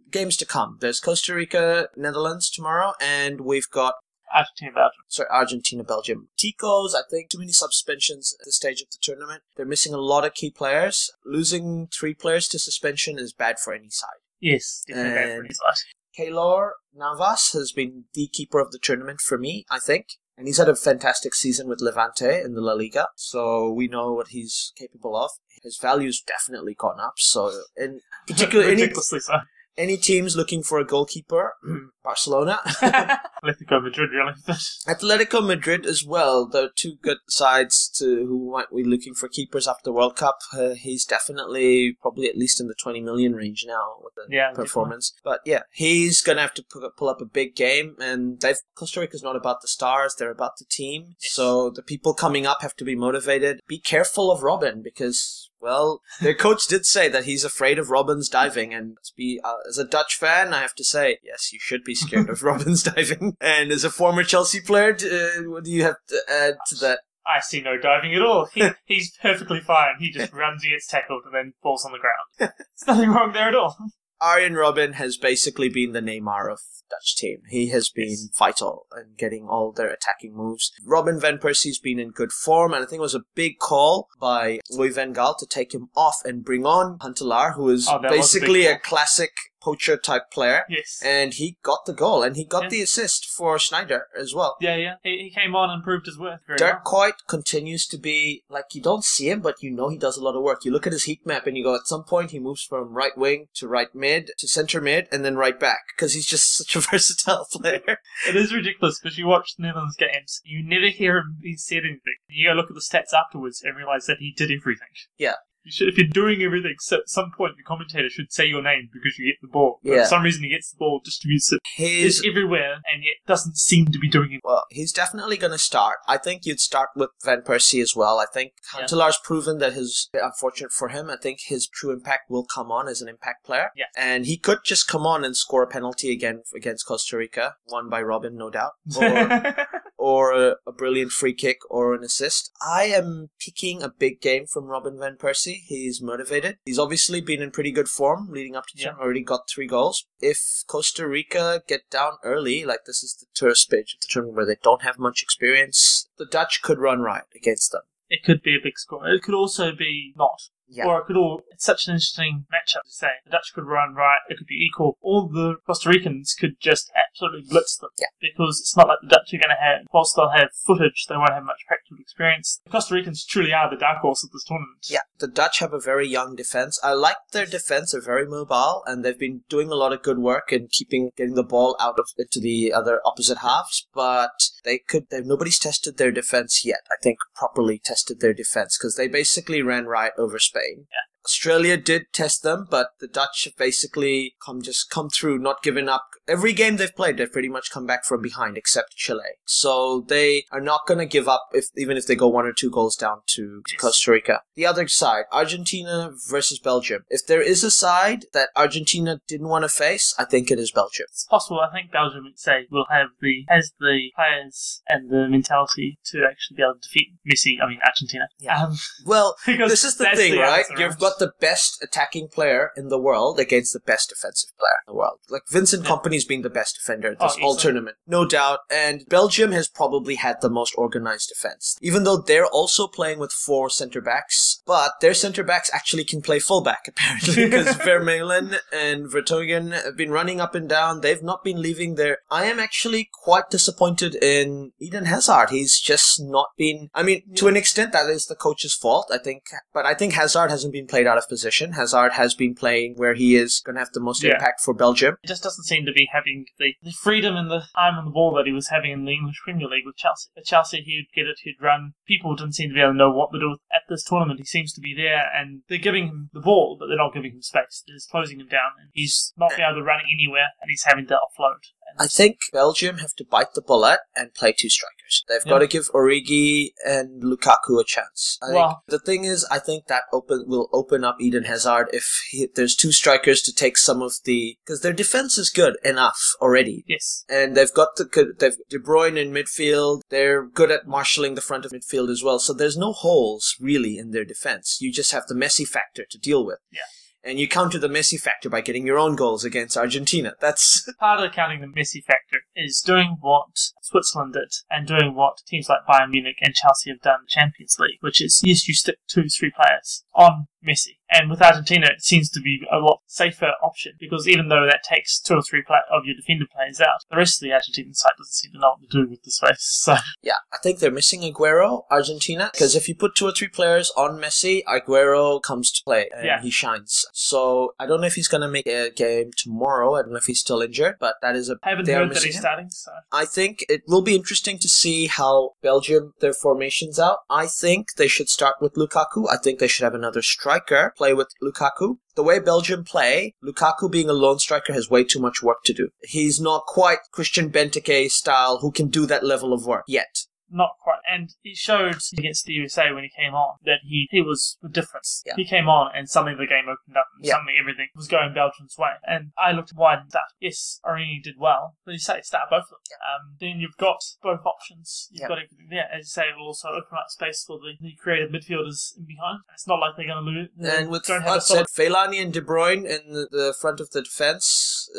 games to come. There's Costa Rica, Netherlands tomorrow, and we've got Argentina, Belgium. Tico's, I think, too many suspensions at this stage of the tournament. They're missing a lot of key players. Losing 3 players to suspension is bad for any side. Yes, definitely bad for any side. Keylor Navas has been the keeper of the tournament for me, I think. And he's had a fantastic season with Levante in the La Liga, so we know what he's capable of. His value's definitely gone up, so in particular, ridiculously so. Any teams looking for a goalkeeper? Barcelona. Atletico Madrid, really. Atletico Madrid as well. There are 2 good sides who might be looking for keepers after the World Cup. He's definitely probably at least in the 20 million range now with the performance. Definitely. But yeah, he's going to have to pull up a big game. And Costa Rica's not about the stars, they're about the team. Yes. So the people coming up have to be motivated. Be careful of Robben because... Well, their coach did say that he's afraid of Robben's diving, and as a Dutch fan, I have to say, yes, you should be scared of Robben's diving. And as a former Chelsea player, what do you have to add to that? I see no diving at all. He's perfectly fine. He just runs, he gets tackled, and then falls on the ground. There's nothing wrong there at all. Arjen Robben has basically been the Neymar of Dutch team. He has been vital in getting all their attacking moves. Robin van Persie's been in good form, and I think it was a big call by Louis van Gaal to take him off and bring on Huntelaar, who is basically a classic poacher type player. Yes. And he got the goal, and he got the assist for Schneider as well. Yeah. He came on and proved his worth very Dirk Kuyt continues to be, you don't see him, but you know he does a lot of work. You look at his heat map and you go, at some point he moves from right wing to right mid to centre mid and then right back, because he's just such a versatile player. It is ridiculous, because you watch the Netherlands games, you never hear him he said anything. You go look at the stats afterwards and realise that he did everything. Yeah. If you're doing everything, so at some point the commentator should say your name because you get the ball. But for some reason he gets the ball, distributes it. He's everywhere, and yet doesn't seem to be doing it. Well, he's definitely going to start. I think you'd start with Van Persie as well. I think Huntelaar's proven that unfortunate for him, I think his true impact will come on as an impact player. Yeah. And he could just come on and score a penalty again against Costa Rica, won by Robben, no doubt. Or a brilliant free kick or an assist. I am picking a big game from Robin van Persie. He's motivated. He's obviously been in pretty good form leading up to the tournament. Already got 3 goals. If Costa Rica get down early, this is the tourist stage of the tournament where they don't have much experience, the Dutch could run riot against them. It could be a big score. It could also be not. Yeah. Or it's such an interesting matchup to say. The Dutch could run right, it could be equal. All the Costa Ricans could just absolutely blitz them. Yeah. Because it's not like the Dutch are going to have, whilst they'll have footage, they won't have much practical experience. The Costa Ricans truly are the dark horse of this tournament. Yeah, the Dutch have a very young defense. I like their defense. They're very mobile, and they've been doing a lot of good work in getting the ball into the other opposite halves, but nobody's tested their defense yet. I think properly tested their defense, because they basically ran right over Spain. Yeah. Australia did test them, but the Dutch have basically come through, not giving up. Every game they've played, they've pretty much come back from behind, except Chile. So they are not going to give up, even if they go 1 or 2 goals down to Costa Rica. The other side, Argentina versus Belgium. If there is a side that Argentina didn't want to face, I think it is Belgium. It's possible. I think Belgium, has the players and the mentality to actually be able to defeat Argentina. Yeah. This is the thing, right? You've got the best attacking player in the world against the best defensive player in the world. Vincent Kompany's been the best defender this whole tournament, no doubt. And Belgium has probably had the most organized defense, even though they're also playing with 4 centre-backs. But their centre-backs actually can play full-back, apparently, because Vermeulen and Vertonghen have been running up and down. They've not been leaving there. I am actually quite disappointed in Eden Hazard. He's just not been... to an extent, that is the coach's fault, I think. But I think Hazard hasn't been played out of position. Hazard has been playing where he is going to have the most impact for Belgium. He just doesn't seem to be having the freedom and the time on the ball that he was having in the English Premier League with Chelsea. At Chelsea, he'd get it, he'd run. People didn't seem to be able to know what to do at this tournament. He seems to be there, and they're giving him the ball, but they're not giving him space. They're just closing him down, and he's not being able to run anywhere, and he's having to offload. I think Belgium have to bite the bullet and play 2 strikers. They've got to give Origi and Lukaku a chance. The thing is, I think that will open up Eden Hazard if there's 2 strikers to take some of because their defense is good enough already. Yes. And they've got they've De Bruyne in midfield. They're good at marshalling the front of midfield as well. So there's no holes really in their defense. You just have the Messi factor to deal with. Yeah. And you counter the Messi factor by getting your own goals against Argentina. That's part of counting the Messi factor is doing what Switzerland did and doing what teams like Bayern Munich and Chelsea have done in the Champions League, which is, yes, you stick 2-3 players on Messi. And with Argentina, it seems to be a lot safer option, because even though that takes 2 or 3 of your defender players out, the rest of the Argentinian side doesn't seem to know what to do with the space. So yeah, I think they're missing Aguero, Argentina, because if you put 2 or 3 players on Messi, Aguero comes to play and he shines. So I don't know if he's going to make a game tomorrow. I don't know if he's still injured, but that is I haven't heard that he's starting. So I think it will be interesting to see how Belgium, their formations out. I think they should start with Lukaku. I think they should have another striker play with Lukaku. The way Belgium play, Lukaku being a lone striker has way too much work to do. He's not quite Christian Benteke style who can do that level of work yet. Not quite. And he showed against the USA when he came on that he was the difference. Yeah. He came on and suddenly the game opened up and suddenly everything was going Belgium's way. And I looked wide and that. Yes, Origi did well. But you say start both of them. Yeah. Then you've got both options. You've got everything there. As you say, it will also open up space for the creative midfielders in behind. It's not like they're going to lose. And with that said, Fellaini and De Bruyne in the front of the defense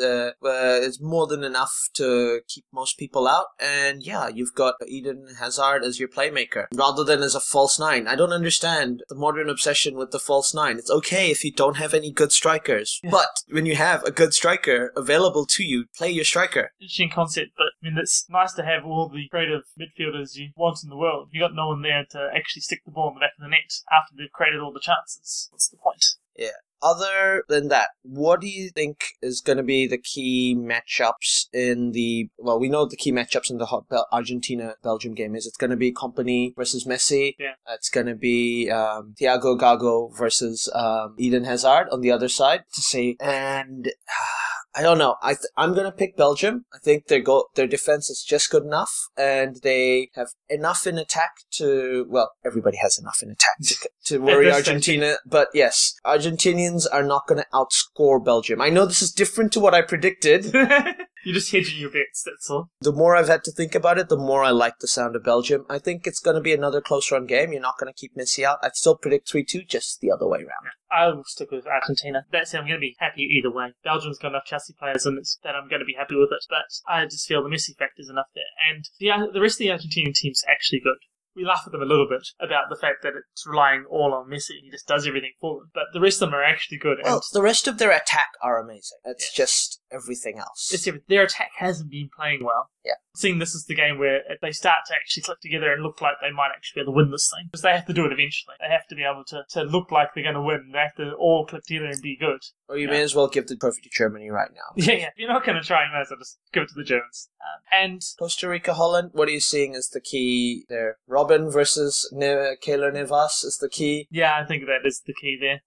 is more than enough to keep most people out. And yeah, you've got Eden Hazard as your playmaker rather than as a false 9. I don't understand the modern obsession with the false 9. It's okay if you don't have any good strikers, but when you have a good striker available to you, play your striker. Interesting concept, but I mean, it's nice to have all the creative midfielders you want in the world. You got no one there to actually stick the ball in the back of the net after they've created all the chances. What's the point? Yeah. Other than that, what do you think is going to be the key matchups in the... Well, we know the key matchups in the Argentina-Belgium game is. It's going to be Kompany versus Messi. Yeah. It's going to be Thiago Gago versus Eden Hazard on the other side to see. And... I don't know. I'm going to pick Belgium. I think their defense is just good enough, and they have enough in attack to... Well, everybody has enough in attack to worry Argentina. But yes, Argentinians are not going to outscore Belgium. I know this is different to what I predicted. You're just hedging your bets, that's all. The more I've had to think about it, the more I like the sound of Belgium. I think it's going to be another close run game. You're not going to keep Messi out. I'd still predict 3-2, just the other way around. Yeah. I'll stick with Argentina. That's it. I'm going to be happy either way. Belgium's got enough Chelsea players in it that I'm going to be happy with it. But I just feel the Messi factor is enough there. And the rest of the Argentinian team's actually good. We laugh at them a little bit about the fact that it's relying all on Messi. He just does everything for them. But the rest of them are actually good. Well, the rest of their attack are amazing. It's just everything else. Their attack hasn't been playing well. Yeah. Seeing this is the game where they start to actually click together and look like they might actually be able to win this thing. Because they have to do it eventually. They have to be able to look like they're going to win. They have to all click together and be good. Or you may as well give the trophy to Germany right now. Yeah. If you're not going to try, you might as well just give it to the Germans. And Costa Rica, Holland, what are you seeing as the key there? Robin versus Keylor Navas is the key? Yeah, I think that is the key there.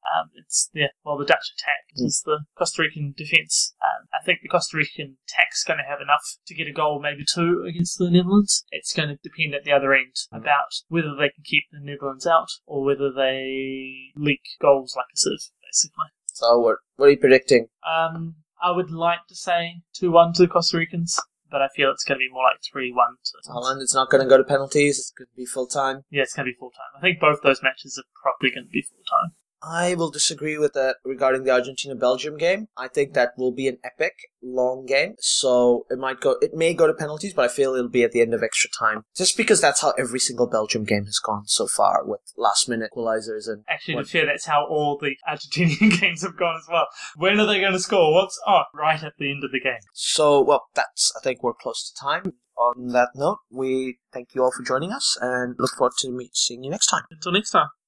The Dutch attack is the Costa Rican defence. I think the Costa Rican attack's going to have enough to get a goal, maybe 2 against the Netherlands. It's going to depend at the other end about whether they can keep the Netherlands out or whether they leak goals like a sieve, basically. So what are you predicting? I would like to say 2-1 to the Costa Ricans, but I feel it's going to be more like 3-1 to Holland. It's not going to go to penalties. It's going to be full time. Yeah, it's going to be full time. I think both those matches are probably going to be full time. I will disagree with that regarding the Argentina-Belgium game. I think that will be an epic, long game. So it may go to penalties, but I feel it'll be at the end of extra time. Just because that's how every single Belgium game has gone so far, with last-minute equalizers and... Actually, to be fair, that's how all the Argentinian games have gone as well. When are they going to score? Right at the end of the game. So, I think we're close to time. On that note, we thank you all for joining us and look forward to seeing you next time. Until next time.